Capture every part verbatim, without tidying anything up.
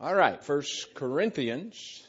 All right, First Corinthians.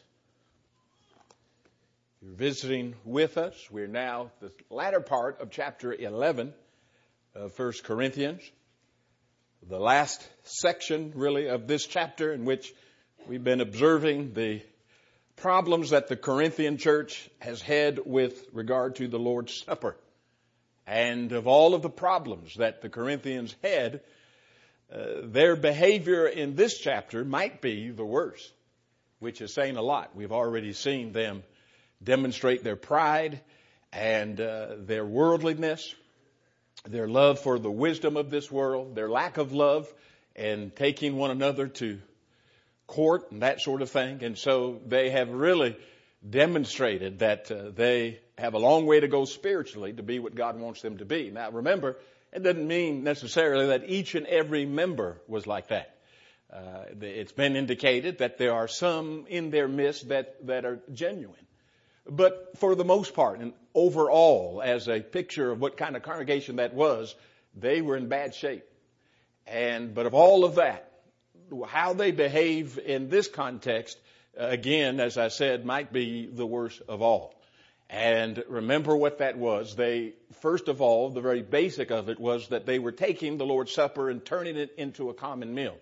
You're visiting with us. We're now the latter part of chapter eleven of First Corinthians. The last section, really, of this chapter in which we've been observing the problems that the Corinthian church has had with regard to the Lord's Supper. And of all of the problems that the Corinthians had, Uh, their behavior in this chapter might be the worst, which is saying a lot. We've already seen them demonstrate their pride and uh, their worldliness, their love for the wisdom of this world, their lack of love and taking one another to court and that sort of thing. And so they have really demonstrated that uh, they have a long way to go spiritually to be what God wants them to be. Now remember, it doesn't mean necessarily that each and every member was like that. Uh, it's been indicated that there are some in their midst that, that are genuine. But for the most part, and overall, as a picture of what kind of congregation that was, they were in bad shape. And, but of all of that, how they behave in this context, again, as I said, might be the worst of all. And remember what that was. They, first of all, the very basic of it was that they were taking the Lord's Supper and turning it into a common meal.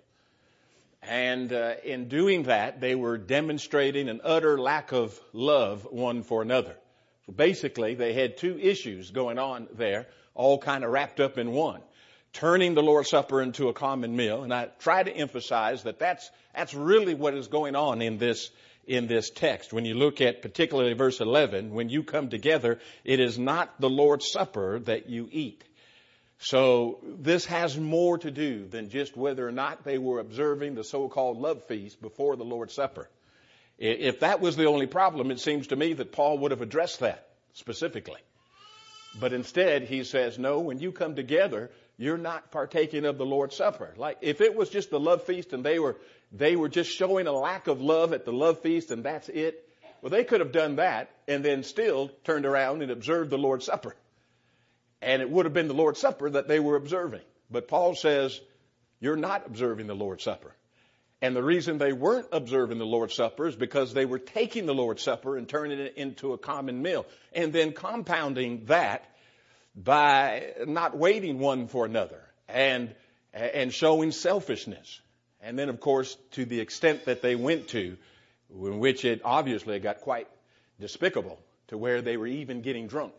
And uh, in doing that, they were demonstrating an utter lack of love one for another. So basically, they had two issues going on there, all kind of wrapped up in one. Turning the Lord's Supper into a common meal. And I try to emphasize that that's, that's really what is going on in this in this text. When you look at particularly verse eleven, when you come together, it is not the Lord's Supper that you eat. So this has more to do than just whether or not they were observing the so-called love feast before the Lord's Supper. If that was the only problem, it seems to me that Paul would have addressed that specifically. But instead, he says, no, when you come together, you're not partaking of the Lord's Supper. Like if it was just the love feast and they were They were just showing a lack of love at the love feast and that's it. Well, they could have done that and then still turned around and observed the Lord's Supper. And it would have been the Lord's Supper that they were observing. But Paul says, you're not observing the Lord's Supper. And the reason they weren't observing the Lord's Supper is because they were taking the Lord's Supper and turning it into a common meal. And then compounding that by not waiting one for another and, and showing selfishness. And then, of course, to the extent that they went to, in which it obviously got quite despicable, to where they were even getting drunk.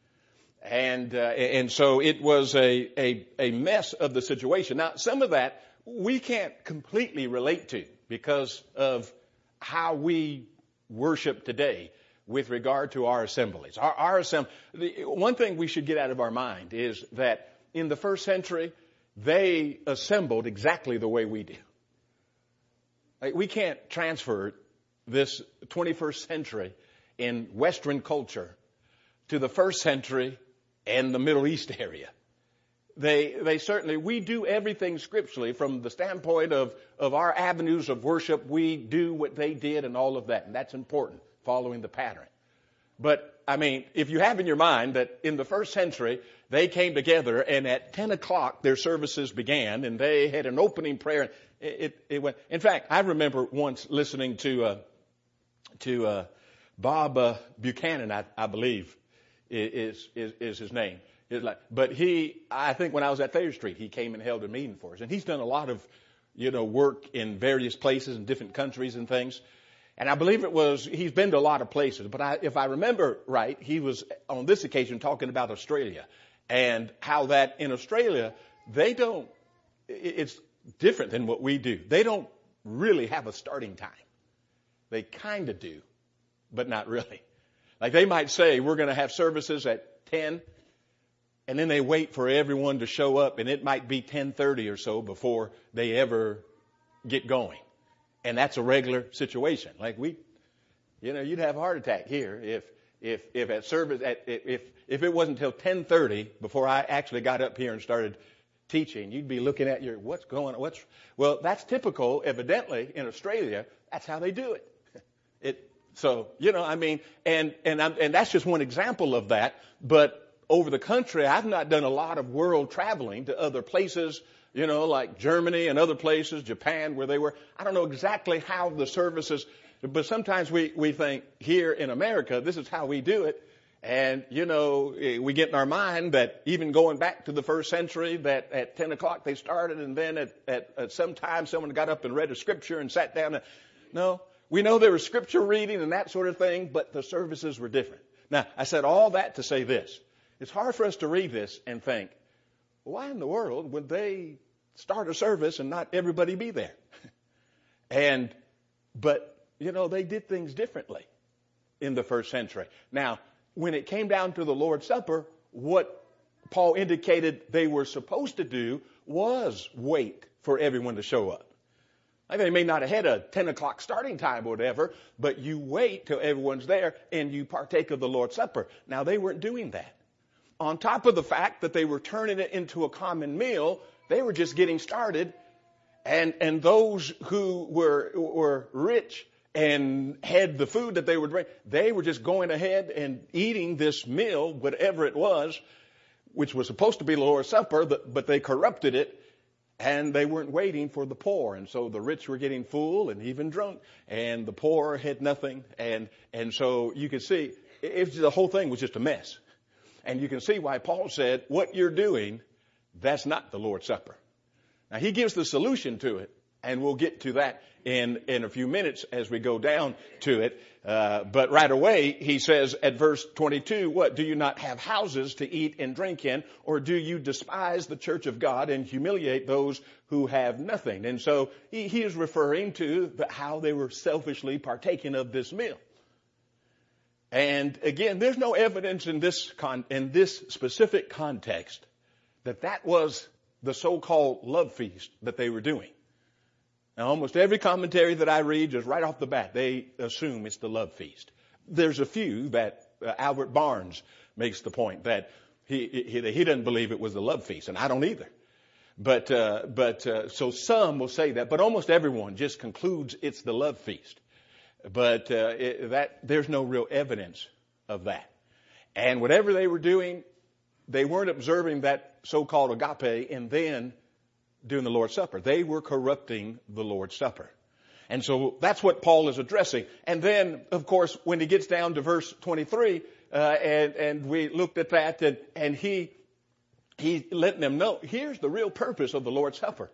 And uh, and so it was a, a, a mess of the situation. Now, some of that we can't completely relate to because of how we worship today with regard to our assemblies. Our, our assembly, the, one thing we should get out of our mind is that in the first century, they assembled exactly the way we do. Like, we can't transfer this twenty-first century in Western culture to the first century and the Middle East area. They, they certainly, we do everything scripturally from the standpoint of, of our avenues of worship. We do what they did and all of that. And that's important, following the pattern. But, I mean, if you have in your mind that in the first century, they came together and at ten o'clock their services began and they had an opening prayer. It, it, it went. In fact, I remember once listening to, uh, to, uh, Bob, uh, Buchanan, I, I believe is, is, is his name. It's like, but he, I think when I was at Thayer Street, he came and held a meeting for us. And he's done a lot of, you know, work in various places in different countries and things. And I believe it was, he's been to a lot of places, but I, if I remember right, he was on this occasion talking about Australia and how that in Australia, they don't, it's different than what we do. They don't really have a starting time. They kind of do, but not really. Like they might say, we're going to have services at ten, and then they wait for everyone to show up, and it might be ten thirty or so before they ever get going. And that's a regular situation. Like we, you know, you'd have a heart attack here if, if, if at service, at, if, if it wasn't until ten thirty before I actually got up here and started teaching, you'd be looking at your, what's going on? What's, well, that's typical, evidently, in Australia. That's how they do it. It, so, you know, I mean, and, and I'm, and that's just one example of that. But over the country, I've not done a lot of world traveling to other places you know, like Germany and other places, Japan, where they were. I don't know exactly how the services, but sometimes we, we think here in America, this is how we do it. And, you know, we get in our mind that even going back to the first century, that at ten o'clock they started, and then at, at, at some time someone got up and read a scripture and sat down. And, no, we know there was scripture reading and that sort of thing, but the services were different. Now, I said all that to say this. It's hard for us to read this and think, why in the world would they start a service and not everybody be there? and, but, you know, they did things differently in the first century. Now, when it came down to the Lord's Supper, what Paul indicated they were supposed to do was wait for everyone to show up. Like they may not have had a ten o'clock starting time or whatever, but you wait till everyone's there and you partake of the Lord's Supper. Now, they weren't doing that. On top of the fact that they were turning it into a common meal, they were just getting started. And, and those who were, were rich and had the food that they would bring, they were just going ahead and eating this meal, whatever it was, which was supposed to be the Lord's Supper, but they corrupted it, and they weren't waiting for the poor. And so the rich were getting full and even drunk, and the poor had nothing. And, and so you could see, it, the whole thing was just a mess. And you can see why Paul said, what you're doing, that's not the Lord's Supper. Now, he gives the solution to it, and we'll get to that in, in a few minutes as we go down to it. Uh, but right away, he says at verse twenty-two, what, do you not have houses to eat and drink in, or do you despise the church of God and humiliate those who have nothing? And so he, he is referring to the, how they were selfishly partaking of this meal. And again, there's no evidence in this con, in this specific context that that was the so-called love feast that they were doing. Now, almost every commentary that I read, just right off the bat, they assume it's the love feast. There's a few that uh, Albert Barnes makes the point that he, he he doesn't believe it was the love feast, and I don't either. But uh, but uh, so some will say that, but almost everyone just concludes it's the love feast. But uh, it, that there's no real evidence of that. And whatever they were doing, they weren't observing that so-called agape and then doing the Lord's Supper. They were corrupting the Lord's Supper. And so that's what Paul is addressing. And then, of course, when he gets down to verse twenty-three, uh, and, and we looked at that, and, and he, he's letting them know, here's the real purpose of the Lord's Supper.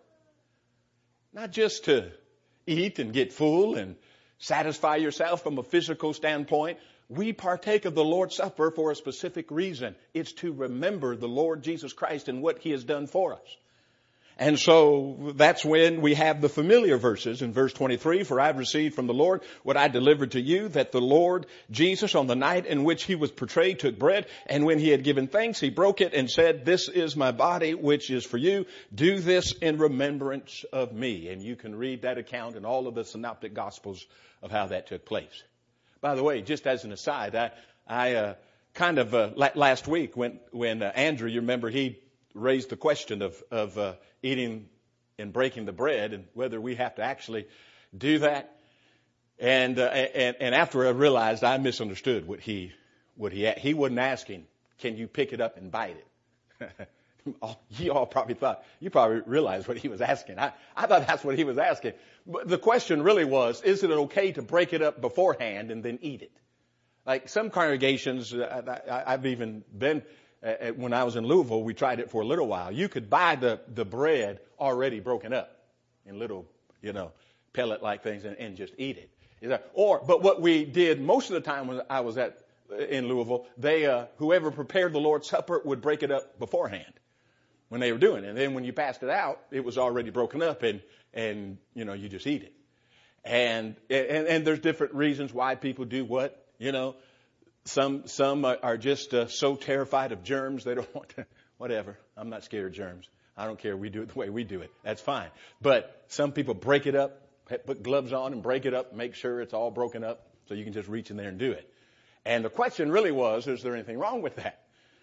Not just to eat and get full and satisfy yourself from a physical standpoint. We partake of the Lord's Supper for a specific reason. It's to remember the Lord Jesus Christ and what he has done for us. And so that's when we have the familiar verses in verse twenty-three, for I've received from the Lord what I delivered to you, that the Lord Jesus on the night in which he was betrayed took bread, and when he had given thanks, he broke it and said, this is my body, which is for you. Do this in remembrance of me. And you can read that account in all of the synoptic gospels of how that took place. By the way, just as an aside, I, I uh, kind of uh, last week when, when uh, Andrew, you remember, he raised the question of, of uh, eating and breaking the bread and whether we have to actually do that. And, uh, and, and after I realized I misunderstood what he, what he, he wasn't asking, can you pick it up and bite it? You all probably thought, you probably realized what he was asking. I, I thought that's what he was asking. But the question really was, is it okay to break it up beforehand and then eat it? Like some congregations, I, I, I've even been, uh, when I was in Louisville, we tried it for a little while. You could buy the, the bread already broken up in little, you know, pellet-like things and, and just eat it. Is that, or, but what we did most of the time when I was at, in Louisville, they, uh, whoever prepared the Lord's Supper would break it up beforehand when they were doing it. And then when you passed it out, it was already broken up and, and, you know, you just eat it. And, and, and there's different reasons why people do what, you know, some, some are just uh, so terrified of germs. They don't want to, whatever. I'm not scared of germs. I don't care. We do it the way we do it. That's fine. But some people break it up, put gloves on and break it up, make sure it's all broken up so you can just reach in there and do it. And the question really was, is there anything wrong with that?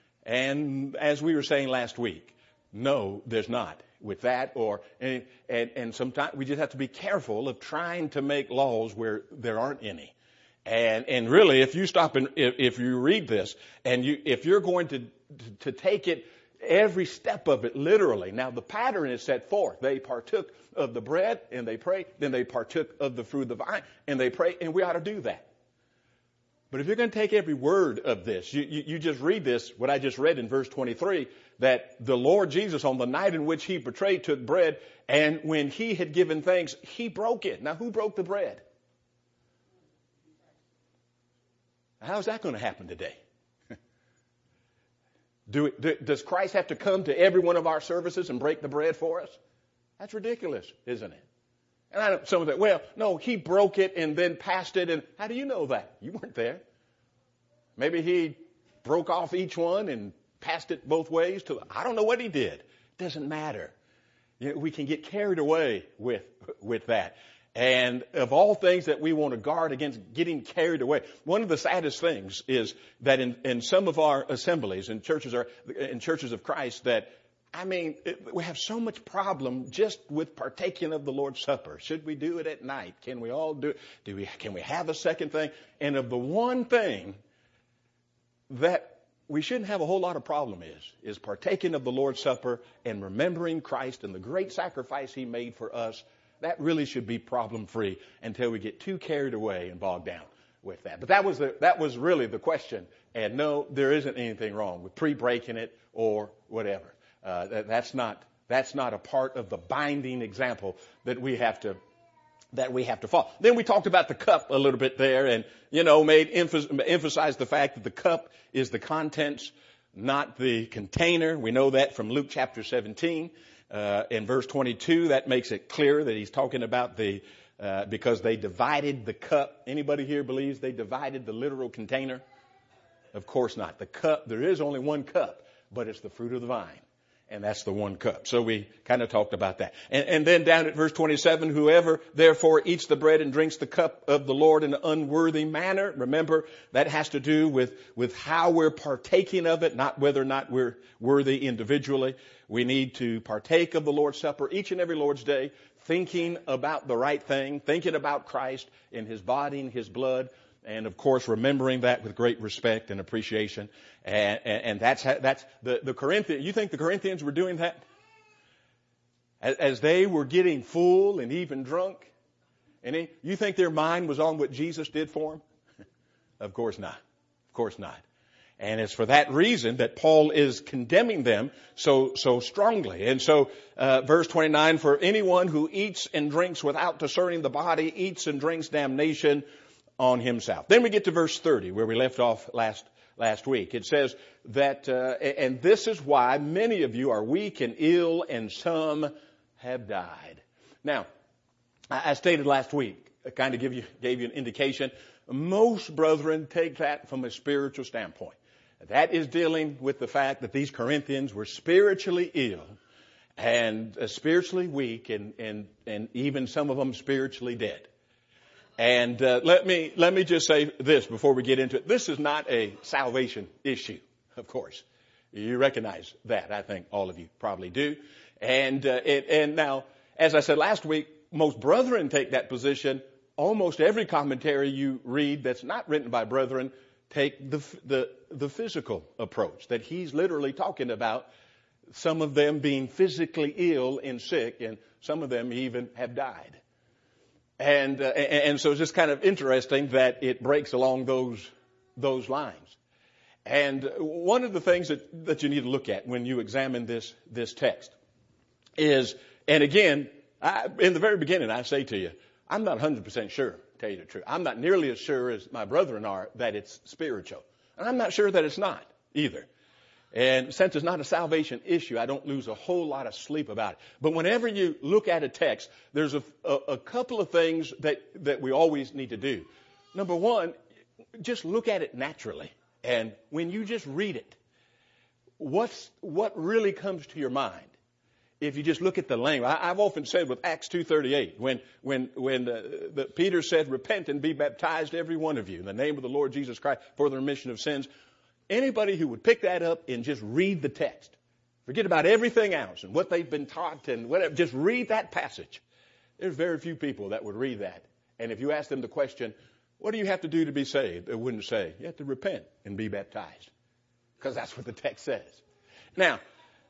And as we were saying last week, no, there's not with that. Or and, and, and sometimes we just have to be careful of trying to make laws where there aren't any. And and really, if you stop and if, if you read this, and you if you're going to to take it every step of it, literally. Now, the pattern is set forth. They partook of the bread, and they prayed. Then they partook of the fruit of the vine, and they prayed, and we ought to do that. But if you're going to take every word of this, you, you, you just read this, what I just read in verse twenty-three, that the Lord Jesus, on the night in which he betrayed, took bread, and when he had given thanks, he broke it. Now, who broke the bread? How's that going to happen today? Do it, do, does Christ have to come to every one of our services and break the bread for us? That's ridiculous, isn't it? And I don't, some of that, well, no, he broke it and then passed it. And how do you know that? You weren't there. Maybe he broke off each one and passed it both ways to, I don't know what he did. It doesn't matter. You know, we can get carried away with, with that. And of all things that we want to guard against getting carried away, one of the saddest things is that in, in some of our assemblies and churches are in churches of Christ that, I mean, it, we have so much problem just with partaking of the Lord's Supper. Should we do it at night? Can we all do it? Do we, can we have a second thing? And of the one thing that we shouldn't have a whole lot of problem is, is partaking of the Lord's Supper and remembering Christ and the great sacrifice he made for us. That really should be problem-free until we get too carried away and bogged down with that. But that was the, that was really the question. And no, there isn't anything wrong with pre-breaking it or whatever. Uh, that, that's not that's not a part of the binding example that we have to that we have to follow. Then we talked about the cup a little bit there, and you know, made emphasis, emphasized the fact that the cup is the contents, not the container. We know that from Luke chapter seventeen. Uh, in verse twenty-two, that makes it clear that he's talking about the, uh, because they divided the cup. Anybody here believes they divided the literal container? Of course not. The cup, there is only one cup, but it's the fruit of the vine. And that's the one cup. So we kind of talked about that. And, and then down at verse twenty-seven, whoever therefore eats the bread and drinks the cup of the Lord in an unworthy manner. Remember, that has to do with, with how we're partaking of it, not whether or not we're worthy individually. We need to partake of the Lord's Supper each and every Lord's Day, thinking about the right thing, thinking about Christ and his body and his blood. And of course, remembering that with great respect and appreciation. And, and, and that's, how, that's the, the Corinthians. You think the Corinthians were doing that? As, as they were getting full and even drunk? And he, you think their mind was on what Jesus did for them? Of course not. Of course not. And it's for that reason that Paul is condemning them so, so strongly. And so, uh, verse twenty-nine, for anyone who eats and drinks without discerning the body eats and drinks damnation on himself. Then we get to verse thirty, where we left off last last week. It says that, uh, and this is why many of you are weak and ill, and some have died. Now, I, I stated last week, I kind of give you gave you an indication. Most brethren take that from a spiritual standpoint. That is dealing with the fact that these Corinthians were spiritually ill and uh, spiritually weak, and, and and even some of them spiritually dead. And uh, let me let me just say this before we get into it. This is not a salvation issue, of course. You recognize that. I think all of you probably do. And uh, it, and now, as I said last week, most brethren take that position. Almost every commentary you read that's not written by brethren take the the the physical approach, that he's literally talking about some of them being physically ill and sick, and some of them even have died. And, uh, and so it's just kind of interesting that it breaks along those, those lines. And one of the things that, that you need to look at when you examine this, this text is, and again, I, in the very beginning, I say to you, I'm not one hundred percent sure, to tell you the truth. I'm not nearly as sure as my brethren are that it's spiritual. And I'm not sure that it's not either. And since it's not a salvation issue, I don't lose a whole lot of sleep about it. But whenever you look at a text, there's a, a, a couple of things that, that we always need to do. Number one, just look at it naturally. And when you just read it, what's, what really comes to your mind? If you just look at the language, I, I've often said with Acts two thirty-eight, when when when uh, the, Peter said, "Repent and be baptized, every one of you, in the name of the Lord Jesus Christ, for the remission of sins." Anybody who would pick that up and just read the text, forget about everything else and what they've been taught and whatever, just read that passage. There's very few people that would read that. And if you ask them the question, what do you have to do to be saved? They wouldn't say, you have to repent and be baptized. Because that's what the text says. Now,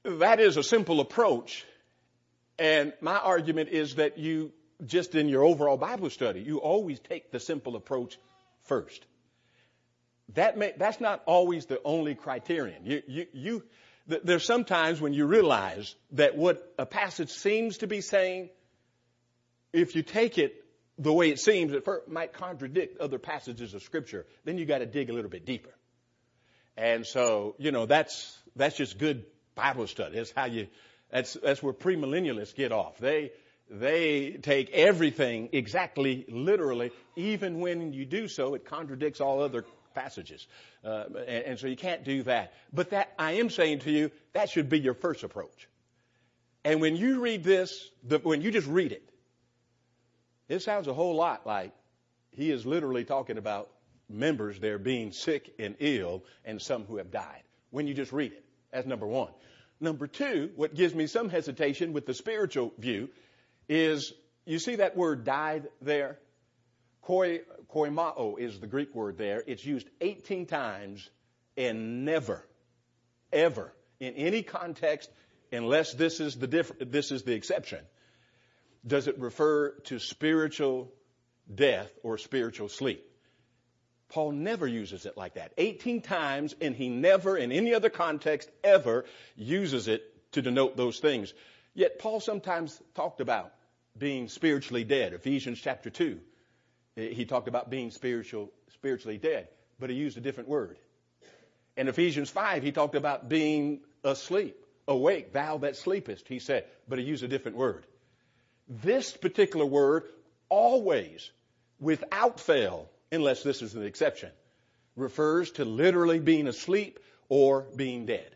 that is a simple approach. And my argument is that you, just in your overall Bible study, you always take the simple approach first. That may, that's not always the only criterion. You, you, you, th- there's sometimes when you realize that what a passage seems to be saying, if you take it the way it seems, it might contradict other passages of Scripture. Then you got to dig a little bit deeper. And so, you know, that's that's just good Bible study. That's how you. That's that's where premillennialists get off. They they take everything exactly literally, even when you do so, it contradicts all other passages. Uh, and, and so you can't do that. But that I am saying to you, that should be your first approach. And when you read this, the, when you just read it, it sounds a whole lot like he is literally talking about members there being sick and ill and some who have died. When you just read it, that's number one. Number two, what gives me some hesitation with the spiritual view is, you see that word died there? Koi, koimao is the Greek word there. It's used eighteen times and never, ever, in any context, unless this is the diff- this is the exception, does it refer to spiritual death or spiritual sleep. Paul never uses it like that. eighteen times, and he never, in any other context, ever uses it to denote those things. Yet Paul sometimes talked about being spiritually dead. Ephesians chapter two, he talked about being spiritual, spiritually dead, but he used a different word. In Ephesians five, he talked about being asleep. Awake, thou that sleepest, he said, but he used a different word. This particular word always, without fail, unless this is an exception, refers to literally being asleep or being dead.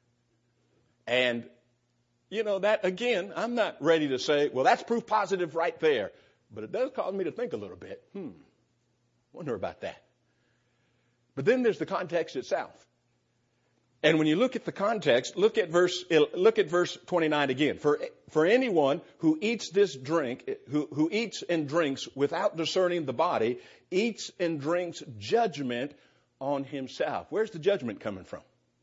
And, you know, that, again, I'm not ready to say, well, that's proof positive right there. But it does cause me to think a little bit. Hmm, wonder about that. But then there's the context itself. And when you look at the context, look at verse, look at verse twenty-nine again. For, for anyone who eats this drink, who, who eats and drinks without discerning the body, eats and drinks judgment on himself. Where's the judgment coming from?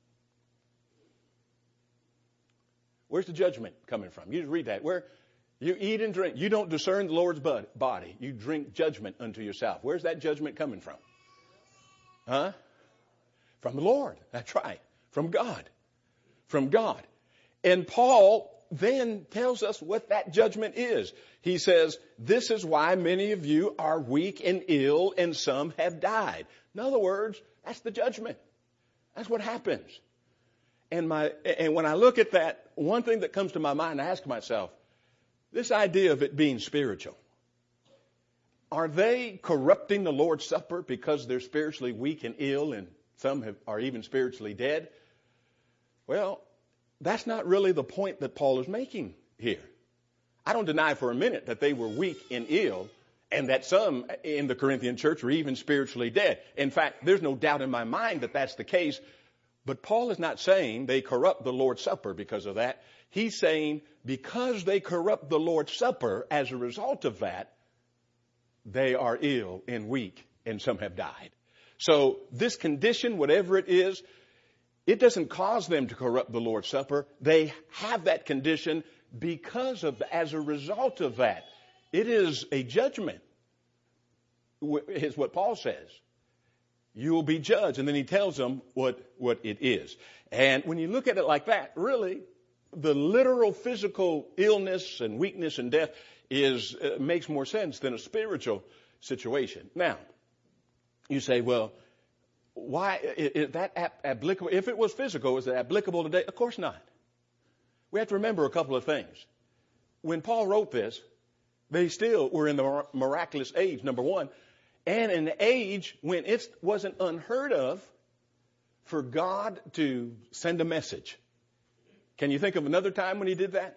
Where's the judgment coming from? You just read that. Where you eat and drink, you don't discern the Lord's body. You drink judgment unto yourself. Where's that judgment coming from? Huh? From the Lord. That's right. From God. From God. And Paul then tells us what that judgment is. He says, this is why many of you are weak and ill and some have died. In other words, that's the judgment. That's what happens. And my, and when I look at that, one thing that comes to my mind, I ask myself, this idea of it being spiritual, are they corrupting the Lord's Supper because they're spiritually weak and ill and some have, are even spiritually dead? Well, that's not really the point that Paul is making here. I don't deny for a minute that they were weak and ill and that some in the Corinthian church were even spiritually dead. In fact, there's no doubt in my mind that that's the case. But Paul is not saying they corrupt the Lord's Supper because of that. He's saying because they corrupt the Lord's Supper, as a result of that, they are ill and weak and some have died. So this condition, whatever it is, it doesn't cause them to corrupt the Lord's Supper. They have that condition because of, as a result of that. It is a judgment, is what Paul says. You will be judged. And then he tells them what, what it is. And when you look at it like that, really, the literal physical illness and weakness and death is, uh, makes more sense than a spiritual situation. Now, you say, well, why is that applicable? If it was physical, is it applicable today? Of course not. We have to remember a couple of things. When Paul wrote this, they still were in the miraculous age, number one, and an age when it wasn't unheard of for God to send a message. Can you think of another time when he did that?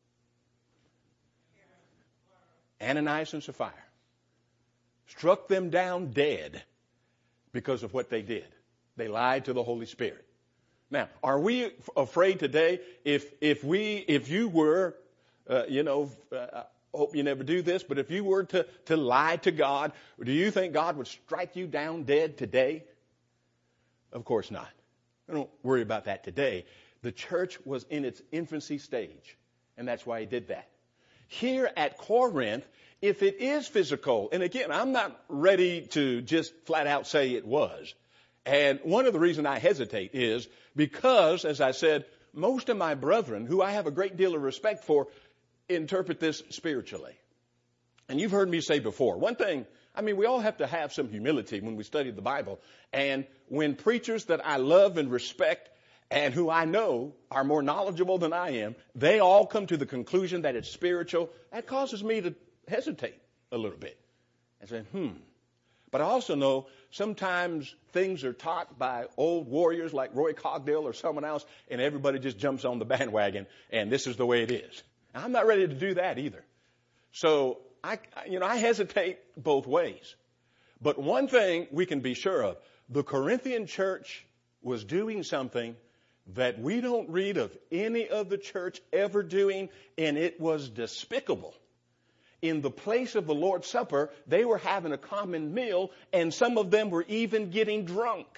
Ananias and Sapphira struck them down dead because of what they did. They lied to the Holy Spirit. Now, are we afraid today if if we if you were, uh, you know, uh, I hope you never do this, but if you were to to lie to God, do you think God would strike you down dead today? Of course not. Don't worry about that today. The church was in its infancy stage, and that's why he did that. Here at Corinth, if it is physical, and again, I'm not ready to just flat out say it was. And one of the reasons I hesitate is because, as I said, most of my brethren, who I have a great deal of respect for, interpret this spiritually. And you've heard me say before, one thing, I mean, we all have to have some humility when we study the Bible. And when preachers that I love and respect and who I know are more knowledgeable than I am, they all come to the conclusion that it's spiritual, that causes me to hesitate a little bit and say, hmm. But I also know sometimes things are taught by old warriors like Roy Cogdill or someone else, and everybody just jumps on the bandwagon, and this is the way it is. Now, I'm not ready to do that either. So, I, you know, I hesitate both ways. But one thing we can be sure of, the Corinthian church was doing something that we don't read of any other church ever doing, and it was despicable. In the place of the Lord's Supper, they were having a common meal, and some of them were even getting drunk.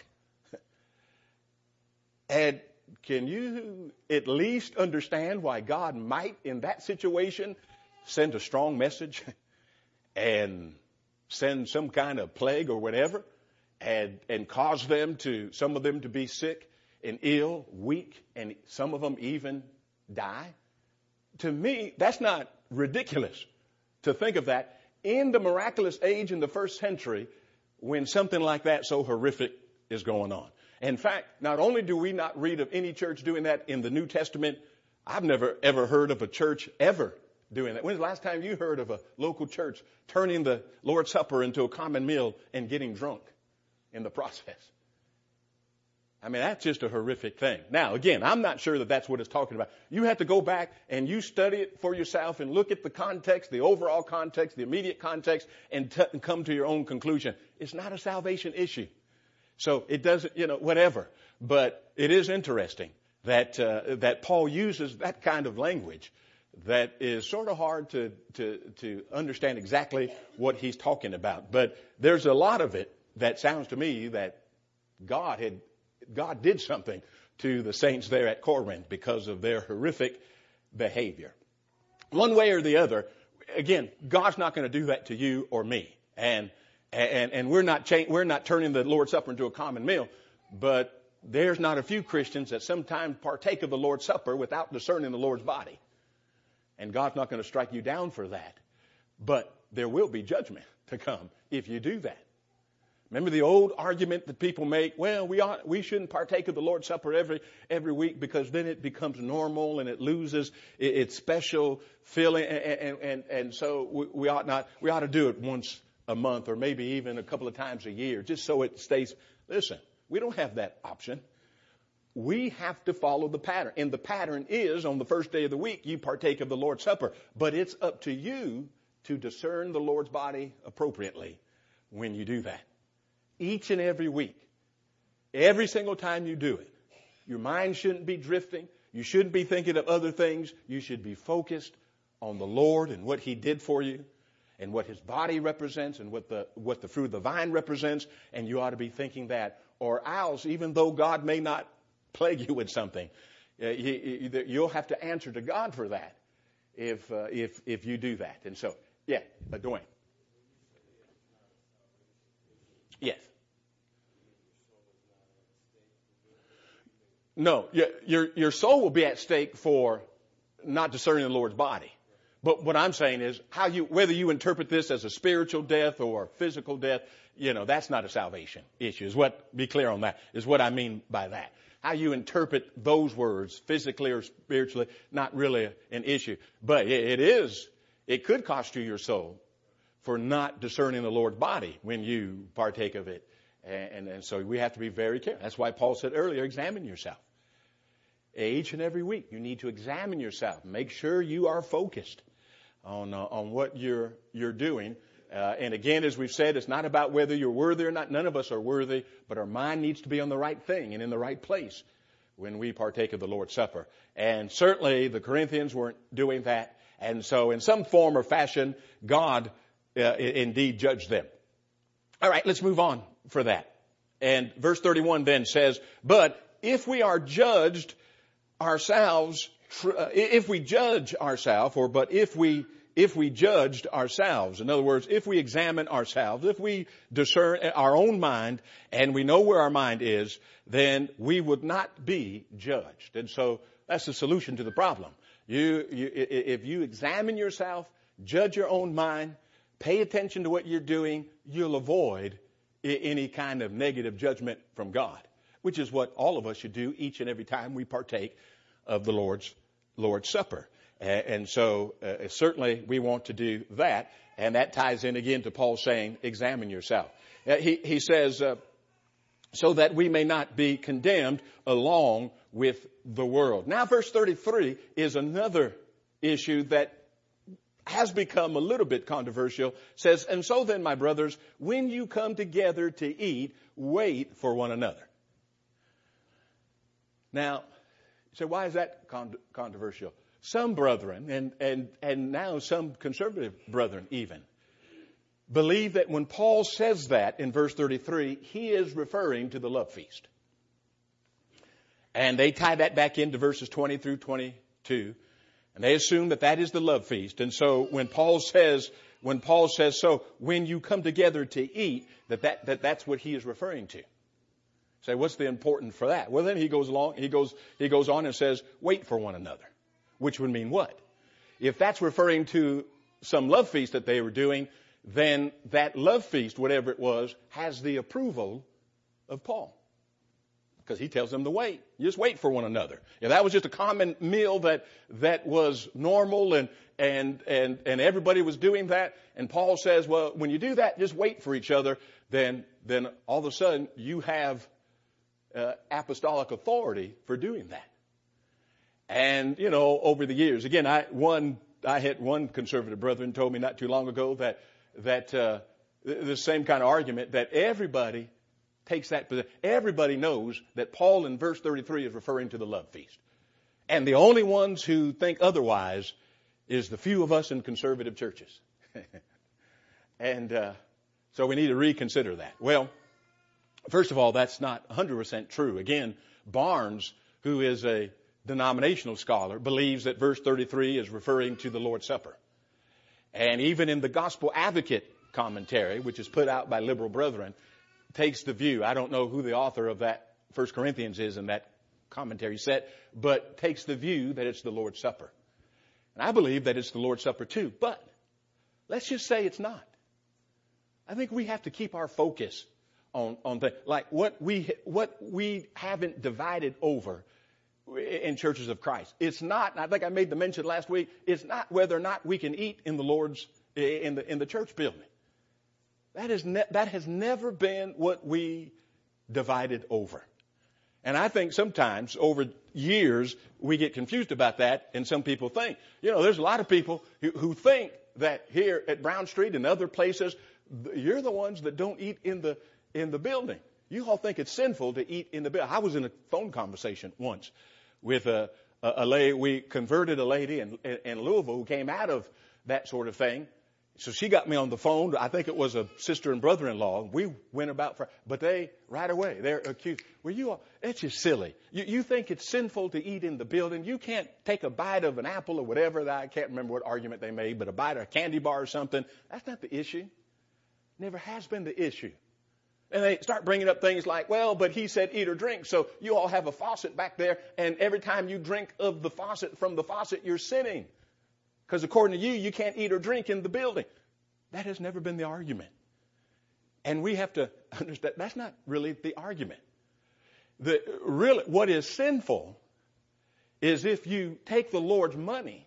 And can you at least understand why God might, in that situation, send a strong message and send some kind of plague or whatever, and, and cause them to, some of them to be sick and ill, weak, and some of them even die? To me, that's not ridiculous to think of that in the miraculous age in the first century when something like that so horrific is going on. In fact, not only do we not read of any church doing that in the New Testament, I've never ever heard of a church ever doing that. When's the last time you heard of a local church turning the Lord's Supper into a common meal and getting drunk in the process? I mean, that's just a horrific thing. Now, again, I'm not sure that that's what it's talking about. You have to go back and you study it for yourself and look at the context, the overall context, the immediate context, and, t- and come to your own conclusion. It's not a salvation issue. So it doesn't, you know, whatever. But it is interesting that uh, that Paul uses that kind of language that is sort of hard to, to, to understand exactly what he's talking about. But there's a lot of it that sounds to me that God had God did something to the saints there at Corinth because of their horrific behavior. One way or the other, again, God's not going to do that to you or me. And and and we're not cha- we're not turning the Lord's Supper into a common meal, but there's not a few Christians that sometimes partake of the Lord's Supper without discerning the Lord's body. And God's not going to strike you down for that. But there will be judgment to come if you do that. Remember the old argument that people make, well, we ought, we shouldn't partake of the Lord's Supper every every week because then it becomes normal and it loses its special feeling, and and, and, and so we, we ought not we ought to do it once a month or maybe even a couple of times a year, just so it stays. Listen, we don't have that option. We have to follow the pattern, and the pattern is on the first day of the week you partake of the Lord's Supper, but it's up to you to discern the Lord's body appropriately when you do that. Each and every week, every single time you do it, your mind shouldn't be drifting. You shouldn't be thinking of other things. You should be focused on the Lord and what He did for you and what His body represents and what the what the fruit of the vine represents. And you ought to be thinking that, or else, even though God may not plague you with something, uh, you, you, you'll have to answer to God for that if uh, if if you do that. And so, yeah, but Dwayne. Yes. No, your your soul will be at stake for not discerning the Lord's body. But what I'm saying is how you whether you interpret this as a spiritual death or physical death, you know, that's not a salvation issue. Is what be clear on that. Is what I mean by that. How you interpret those words, physically or spiritually, not really an issue. But it is. It could cost you your soul for not discerning the Lord's body when you partake of it. And, and, and so we have to be very careful. That's why Paul said earlier, examine yourself. Each and every week, you need to examine yourself. Make sure you are focused on uh, on what you're you're doing. Uh, and again, as we've said, it's not about whether you're worthy or not. None of us are worthy, but our mind needs to be on the right thing and in the right place when we partake of the Lord's Supper. And certainly the Corinthians weren't doing that. And so in some form or fashion, God uh, indeed judged them. All right, let's move on for that. And verse thirty-one then says, but if we are judged ourselves, if we judge ourselves, or but if we if we judged ourselves, in other words, if we examine ourselves, if we discern our own mind and we know where our mind is, then we would not be judged. And so that's the solution to the problem. You, you if you examine yourself, judge your own mind, pay attention to what you're doing, you'll avoid any kind of negative judgment from God, which is what all of us should do each and every time we partake of the Lord's Lord's Supper. And so uh, certainly we want to do that. And that ties in again to Paul saying, examine yourself. Uh, he, he says, uh, so that we may not be condemned along with the world. Now, verse thirty-three is another issue that has become a little bit controversial. It says, and so then, my brothers, when you come together to eat, wait for one another. Now, so why is that con- controversial? Some brethren, and, and, and now some conservative brethren even, believe that when Paul says that in verse thirty-three, he is referring to the love feast. And they tie that back into verses twenty through twenty-two. And they assume that that is the love feast. And so when Paul says, when Paul says, so when you come together to eat, that, that, that that's what he is referring to. Say, what's the importance for that? Well, then he goes along, he goes, he goes on and says, wait for one another. Which would mean what? If that's referring to some love feast that they were doing, then that love feast, whatever it was, has the approval of Paul. Because he tells them to wait. You just wait for one another. If that was just a common meal that, that was normal and, and, and, and everybody was doing that, and Paul says, well, when you do that, just wait for each other, then, then all of a sudden you have uh, apostolic authority for doing that. And, you know, over the years, again, I, one, I had one conservative brethren told me not too long ago that, that, uh, the same kind of argument that everybody takes that position. Everybody knows that Paul in verse thirty-three is referring to the love feast. And the only ones who think otherwise is the few of us in conservative churches. and, uh, so we need to reconsider that. Well, first of all, that's not one hundred percent true. Again, Barnes, who is a denominational scholar, believes that verse thirty-three is referring to the Lord's Supper. And even in the Gospel Advocate commentary, which is put out by liberal brethren, takes the view, I don't know who the author of that First Corinthians is in that commentary set, but takes the view that it's the Lord's Supper. And I believe that it's the Lord's Supper too, but let's just say it's not. I think we have to keep our focus on, on things like what we, what we haven't divided over in churches of Christ. It's not, and I think I made the mention last week, it's not whether or not we can eat in the Lord's, in the, in the church building. That is ne- that has never been what we divided over. And I think sometimes over years we get confused about that, and some people think, you know, there's a lot of people who, who think that here at Brown Street and other places, you're the ones that don't eat in the in the building. You all think it's sinful to eat in the building. I was in a phone conversation once with a, a, a lady. We converted a lady in, in Louisville who came out of that sort of thing. So she got me on the phone. I think it was a sister and brother-in-law. We went about for, but they, right away, they're accused. Well, you all, it's just silly. You, you think it's sinful to eat in the building. You can't take a bite of an apple or whatever. That, I can't remember what argument they made, but a bite of a candy bar or something. That's not the issue. Never has been the issue. And they start bringing up things like, well, but he said eat or drink. So you all have a faucet back there. And every time you drink of the faucet, from the faucet, you're sinning. Because according to you, you can't eat or drink in the building. That has never been the argument. And we have to understand that's not really the argument. The really, what is sinful is if you take the Lord's money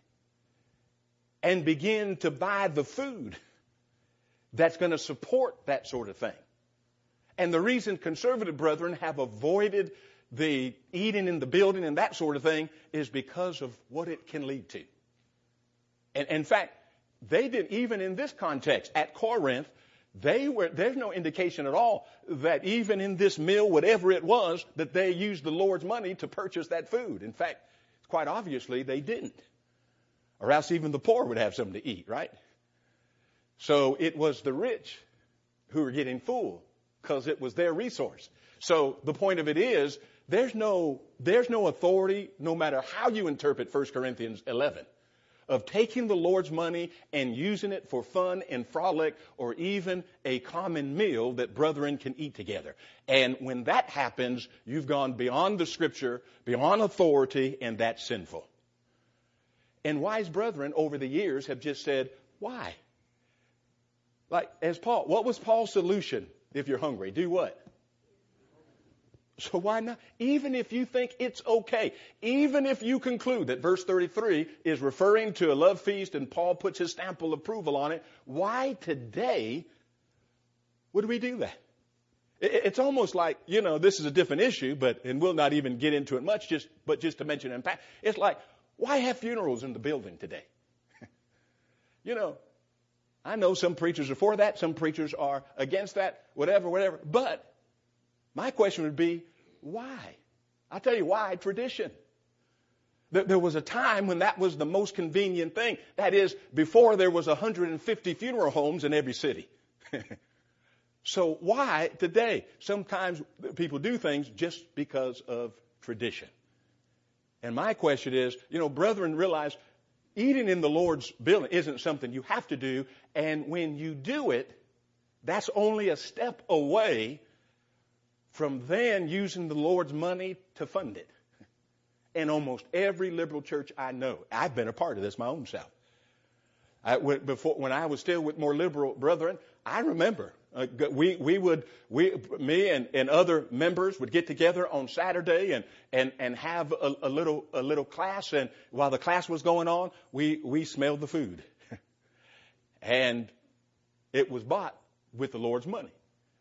and begin to buy the food that's going to support that sort of thing. And the reason conservative brethren have avoided the eating in the building and that sort of thing is because of what it can lead to. And in fact, they did, even in this context, at Corinth, they were, there's no indication at all that even in this meal, whatever it was, that they used the Lord's money to purchase that food. In fact, quite obviously they didn't. Or else even the poor would have something to eat, right? So it was the rich who were getting full because it was their resource. So the point of it is there's no, there's no authority, no matter how you interpret First Corinthians eleven, of taking the Lord's money and using it for fun and frolic or even a common meal that brethren can eat together. And when that happens, you've gone beyond the Scripture, beyond authority, and that's sinful. And wise brethren over the years have just said, why? Like, as Paul, what was Paul's solution if you're hungry? Do what? So why not? Even if you think it's okay, even if you conclude that verse thirty-three is referring to a love feast and Paul puts his stamp of approval on it, why today would we do that? It's almost like, you know, this is a different issue, but, and we'll not even get into it much, just, but just to mention in fact, it's like, why have funerals in the building today? You know, I know some preachers are for that, some preachers are against that, whatever, whatever. But my question would be, why? I'll tell you why. Tradition. There was a time when that was the most convenient thing. That is, before there was one hundred fifty funeral homes in every city. So why today? Sometimes people do things just because of tradition. And my question is, you know, brethren, realize eating in the Lord's building isn't something you have to do. And when you do it, that's only a step away from then using the Lord's money to fund it. And almost every liberal church I know, I've been a part of this my own self. I, when, before, when I was still with more liberal brethren, I remember uh, we we would we me and, and other members would get together on Saturday and and and have a, a little a little class, and while the class was going on, we we smelled the food, and it was bought with the Lord's money.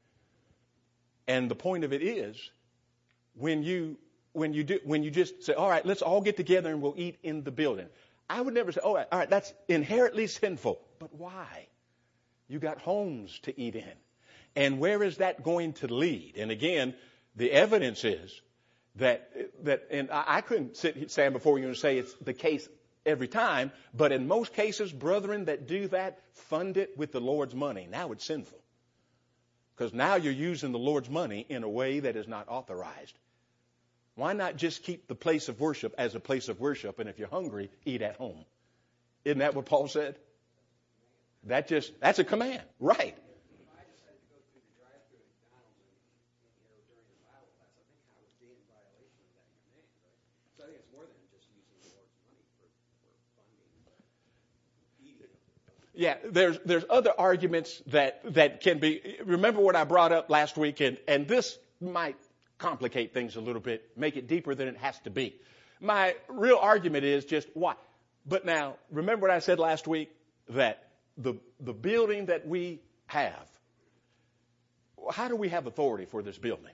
And the point of it is, when you when you do when you just say, all right, let's all get together and we'll eat in the building. I would never say, all right, all right, that's inherently sinful. But why? You got homes to eat in. And where is that going to lead? And again, the evidence is that that and I, I couldn't sit stand before you and say it's the case every time, but in most cases, brethren that do that fund it with the Lord's money. Now it's sinful. Because now you're using the Lord's money in a way that is not authorized. Why not just keep the place of worship as a place of worship, and if you're hungry, eat at home? Isn't that what Paul said? That just, that's a command, right? Yeah, there's there's other arguments that, that can be, remember what I brought up last week, and, and this might complicate things a little bit, make it deeper than it has to be. My real argument is just why. But now, remember what I said last week, that the the building that we have, how do we have authority for this building?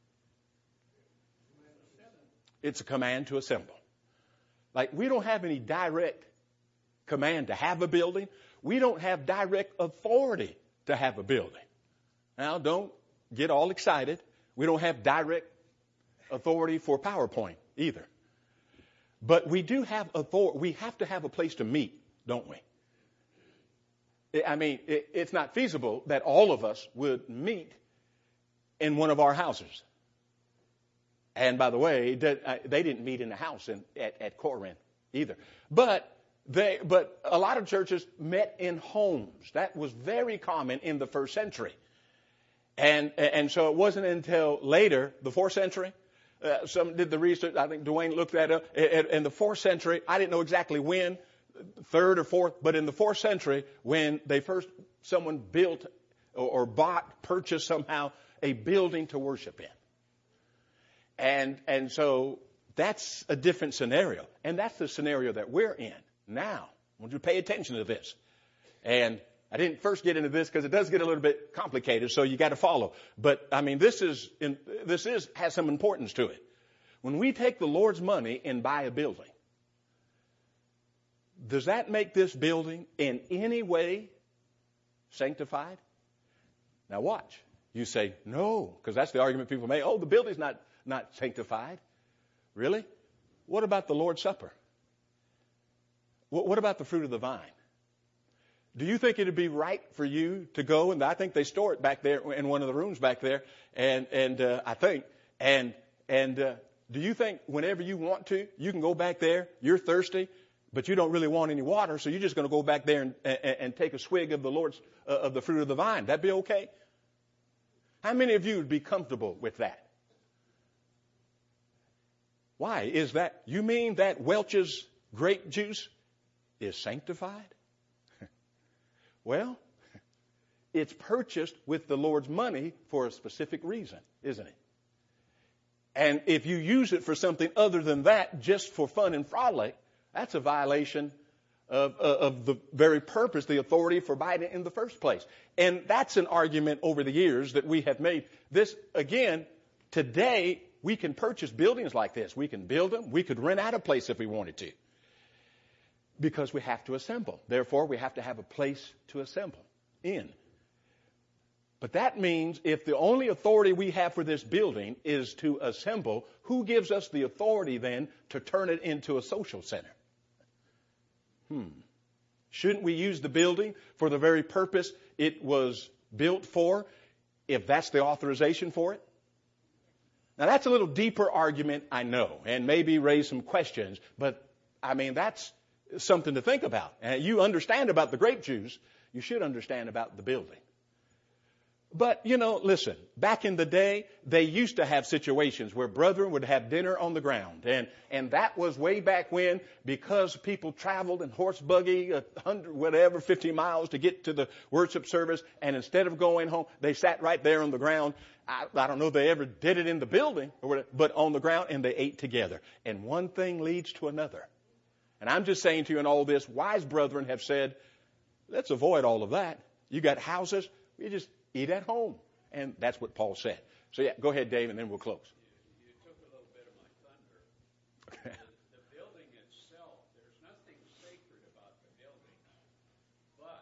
It's a command to assemble. Like, we don't have any direct command to have a building. We don't have direct authority to have a building. Now, don't get all excited. We don't have direct authority for PowerPoint either. But we do have authority. We have to have a place to meet, don't we? I mean, it's not feasible that all of us would meet in one of our houses. And by the way, they didn't meet in the house in, at, at Corinth either. But they, but a lot of churches met in homes. That was very common in the first century. And and so it wasn't until later, the fourth century, uh, some did the research. I think Dwayne looked that up. In, in the fourth century, I didn't know exactly when, third or fourth, but in the fourth century, when they first, someone built or, or bought, purchased somehow a building to worship in. And and so that's a different scenario. And that's the scenario that we're in now. I want you to pay attention to this. And I didn't first get into this because it does get a little bit complicated, so you got to follow. But I mean, this is in, this is has some importance to it. When we take the Lord's money and buy a building, does that make this building in any way sanctified? Now watch. You say no, because that's the argument people make. Oh, the building's not not sanctified. Really? What about the Lord's Supper? What, what about the fruit of the vine? Do you think it would be right for you to go, and I think they store it back there in one of the rooms back there, and and uh, I think, and And uh, do you think whenever you want to, you can go back there, you're thirsty, but you don't really want any water, so you're just going to go back there and, and, and take a swig of the Lord's, uh, of the fruit of the vine. That'd be okay? How many of you would be comfortable with that? Why is that? You mean that Welch's grape juice is sanctified? Well, it's purchased with the Lord's money for a specific reason, isn't it? And if you use it for something other than that, just for fun and frolic, that's a violation of, of the very purpose, the authority for buying it in the first place. And that's an argument over the years that we have made. This, again, today, we can purchase buildings like this. We can build them. We could rent out a place if we wanted to. Because we have to assemble. Therefore, we have to have a place to assemble in. But that means if the only authority we have for this building is to assemble, who gives us the authority then to turn it into a social center? Hmm. Shouldn't we use the building for the very purpose it was built for, if that's the authorization for it? Now, that's a little deeper argument, I know, and maybe raise some questions, but, I mean, that's something to think about. And you understand about the grape juice, you should understand about the building. But, you know, listen, back in the day, they used to have situations where brethren would have dinner on the ground. And, and that was way back when, because people traveled in horse buggy, a hundred, whatever, fifty miles to get to the worship service. And instead of going home, they sat right there on the ground. I, I don't know if they ever did it in the building, or whatever, but on the ground, and they ate together. And one thing leads to another. And I'm just saying to you in all this, wise brethren have said, let's avoid all of that. You got houses, we just eat at home. And that's what Paul said. So yeah, go ahead, Dave, and then we'll close. You, you took a little bit of my thunder. Okay. The, the building itself, there's nothing sacred about the building, but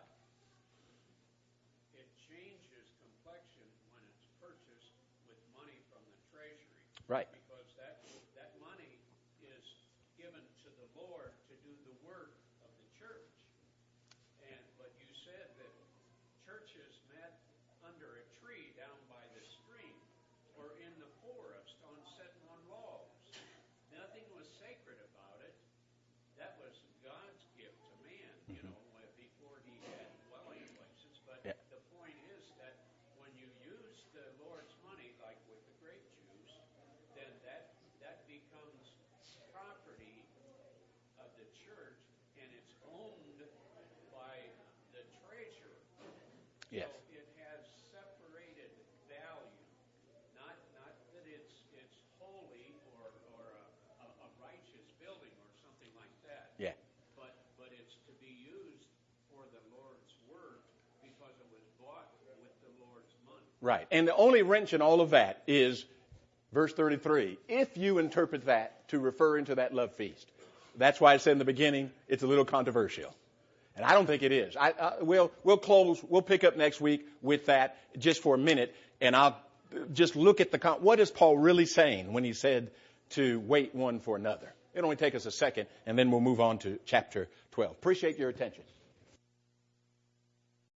it changes complexion when it's purchased with money from the treasury. Right. Because that, that money is given to the Lord to do the work of the church. And but you said that churches met under a tree down by the stream or in the forest on sitting on logs. Nothing was sacred about it. That was God's gift to man, you know, before he had dwelling places. But Yeah. the point is that when you use the Lord's money, like with the grape juice, then that that becomes property of the church, and it's owned by the treasurer. Yes. So it has separated value, not not that it's it's holy or or a, a, a righteous building or something like that. Yeah. But but it's to be used for the Lord's work because it was bought with the Lord's money. Right. And the only wrench in all of that is verse thirty-three. If you interpret that to refer into that love feast. That's why I said in the beginning, it's a little controversial. And I don't think it is. I, I, we'll, we'll close, we'll pick up next week with that just for a minute, and I'll just look at the, what is Paul really saying when he said to wait one for another? It'll only take us a second, and then we'll move on to chapter twelve. Appreciate your attention.